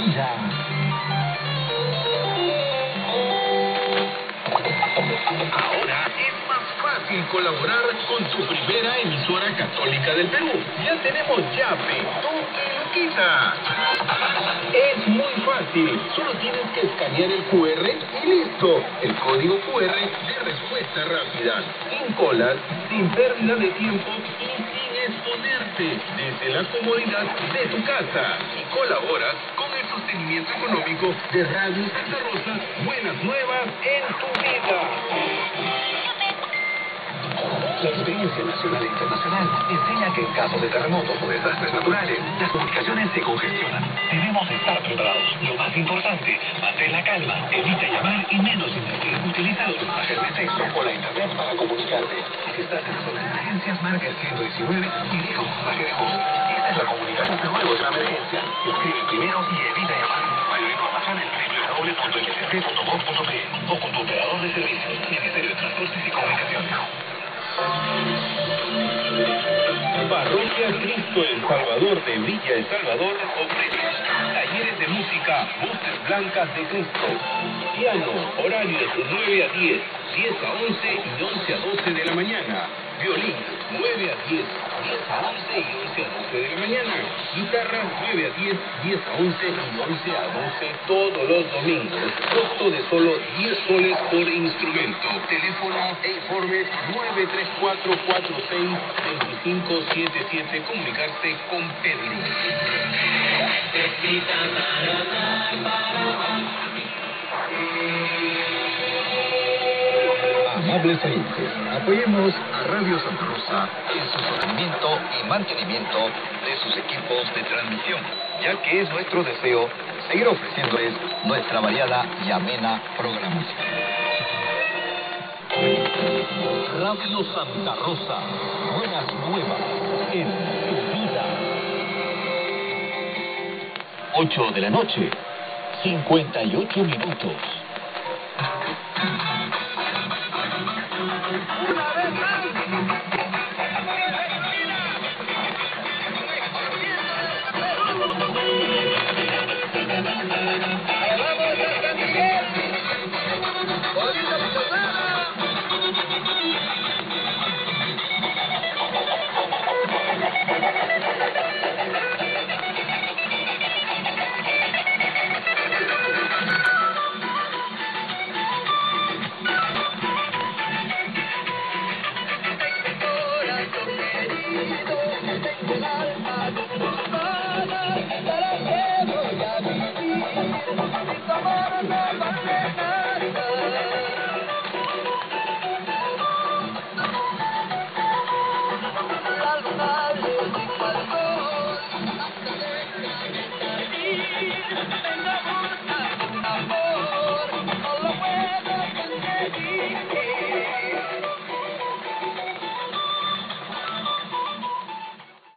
vida. Ahora es más fácil colaborar con tu primera emisora católica del Perú. Ya tenemos Yape, toque lo quita. Es muy fácil, solo tienes que escanear el QR y listo. El código QR de respuesta rápida, sin colas, sin pérdida de tiempo y sin exponerte, desde la comodidad de tu casa. Y colaboras con el sostenimiento económico de Radio Santa Rosa. Buenas nuevas en tu vida. La experiencia nacional e internacional enseña que en caso de terremotos o desastres naturales, las comunicaciones se congestionan. Debemos estar preparados. Lo más importante, mantén la calma, evita llamar y menos insistir. Utiliza los mensajes de texto o la internet para comunicarte. Si estás en zona de emergencias, marca el 119 y deja un mensaje de voz. Esta es la comunicación de nuevo de la emergencia. Escribe primero y evita llamar. Mayor información en www.msc.gov.pe o con tu operador de servicios. Ministerio de Transportes y Comunicaciones. Parroquia Cristo El Salvador de Villa El Salvador ofrece talleres de música, voces blancas de Cristo, piano, horarios de 9 a 10, 10 a 11 y 11 a 12 de la mañana, violín, 9 a 10, 10 a 11 y 11 a 12 de la mañana, guitarra, 9 a 10, 10 a 11 y 11 a 12 todos los domingos, costo de solo 10 soles por instrumento, teléfono e informes 934462577, comunicarse con Pedro. Amables oyentes, apoyemos a Radio Santa Rosa en su sostenimiento y mantenimiento de sus equipos de transmisión, ya que es nuestro deseo seguir ofreciéndoles nuestra variada y amena programación. Radio Santa Rosa, buenas nuevas en tu vida. 8 de la noche, 58 minutos.